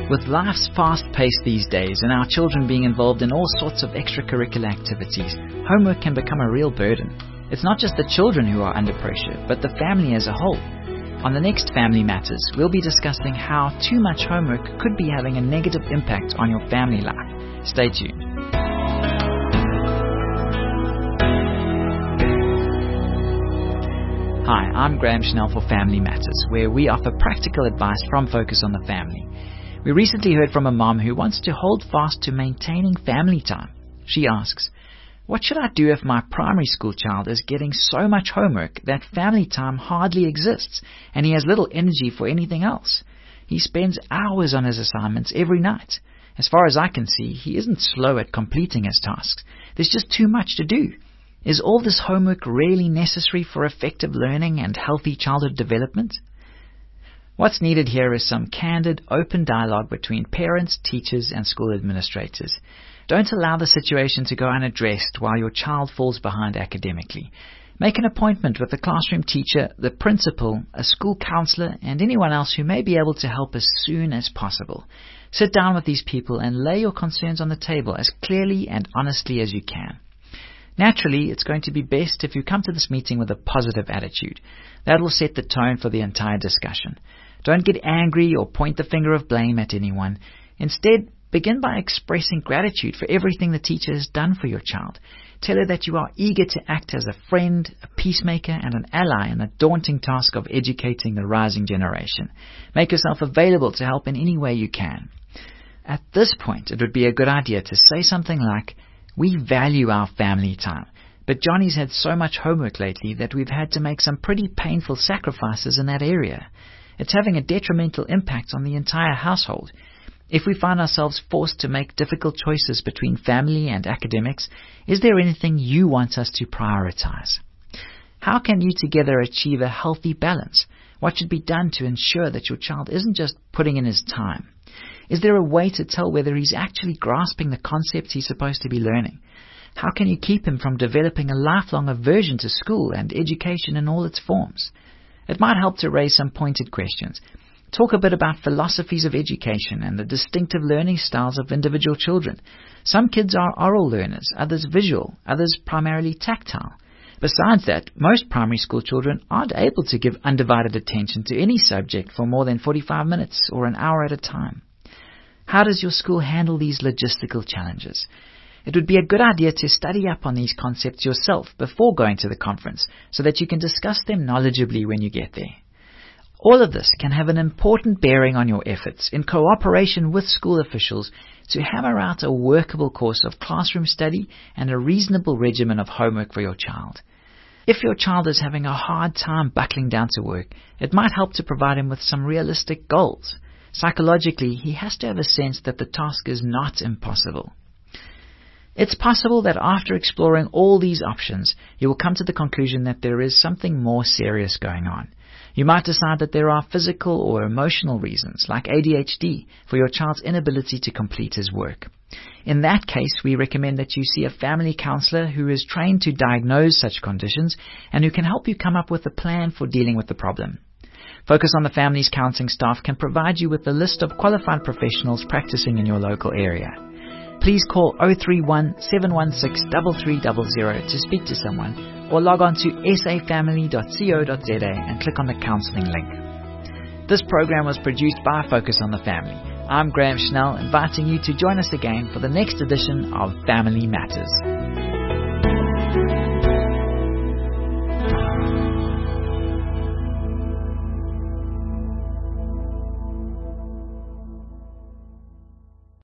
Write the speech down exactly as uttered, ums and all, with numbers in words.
With life's fast pace these days and our children being involved in all sorts of extracurricular activities, homework can become a real burden. It's not just the children who are under pressure, but the family as a whole. On the next Family Matters, we'll be discussing how too much homework could be having a negative impact on your family life. Stay tuned. Hi, I'm Graham Schnell for Family Matters, where we offer practical advice from Focus on the Family. We recently heard from a mom who wants to hold fast to maintaining family time. She asks, what should I do if my primary school child is getting so much homework that family time hardly exists and he has little energy for anything else? He spends hours on his assignments every night. As far as I can see, he isn't slow at completing his tasks. There's just too much to do. Is all this homework really necessary for effective learning and healthy childhood development? What's needed here is some candid, open dialogue between parents, teachers, and school administrators. Don't allow the situation to go unaddressed while your child falls behind academically. Make an appointment with the classroom teacher, the principal, a school counselor, and anyone else who may be able to help as soon as possible. Sit down with these people and lay your concerns on the table as clearly and honestly as you can. Naturally, it's going to be best if you come to this meeting with a positive attitude. That will set the tone for the entire discussion. Don't get angry or point the finger of blame at anyone. Instead, begin by expressing gratitude for everything the teacher has done for your child. Tell her that you are eager to act as a friend, a peacemaker, and an ally in the daunting task of educating the rising generation. Make yourself available to help in any way you can. At this point, it would be a good idea to say something like, we value our family time, but Johnny's had so much homework lately that we've had to make some pretty painful sacrifices in that area. It's having a detrimental impact on the entire household. If we find ourselves forced to make difficult choices between family and academics, is there anything you want us to prioritize? How can you together achieve a healthy balance? What should be done to ensure that your child isn't just putting in his time? Is there a way to tell whether he's actually grasping the concepts he's supposed to be learning? How can you keep him from developing a lifelong aversion to school and education in all its forms? It might help to raise some pointed questions. Talk a bit about philosophies of education and the distinctive learning styles of individual children. Some kids are oral learners, others visual, others primarily tactile. Besides that, most primary school children aren't able to give undivided attention to any subject for more than forty-five minutes or an hour at a time. How does your school handle these logistical challenges? It would be a good idea to study up on these concepts yourself before going to the conference so that you can discuss them knowledgeably when you get there. All of this can have an important bearing on your efforts in cooperation with school officials to hammer out a workable course of classroom study and a reasonable regimen of homework for your child. If your child is having a hard time buckling down to work, it might help to provide him with some realistic goals. Psychologically, he has to have a sense that the task is not impossible. It's possible that after exploring all these options, you will come to the conclusion that there is something more serious going on. You might decide that there are physical or emotional reasons, like A D H D, for your child's inability to complete his work. In that case, we recommend that you see a family counselor who is trained to diagnose such conditions and who can help you come up with a plan for dealing with the problem. Focus on the Family's counseling staff can provide you with a list of qualified professionals practicing in your local area. Please call zero three one, seven one six, three three zero zero to speak to someone, or log on to s a family dot co dot z a and click on the counseling link. This program was produced by Focus on the Family. I'm Graham Schnell, inviting you to join us again for the next edition of Family Matters.